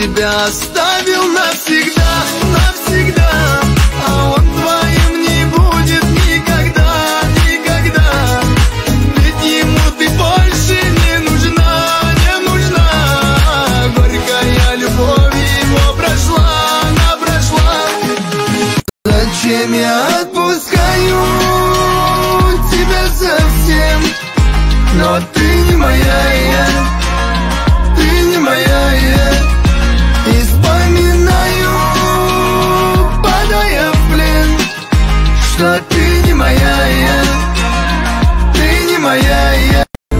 тебя оставил навсегда, навсегда. А он твоим не будет никогда, никогда. Ведь ему ты больше не нужна, не нужна. Горькая любовь его прошла, она прошла. Зачем я отпускаю тебя совсем? Но ты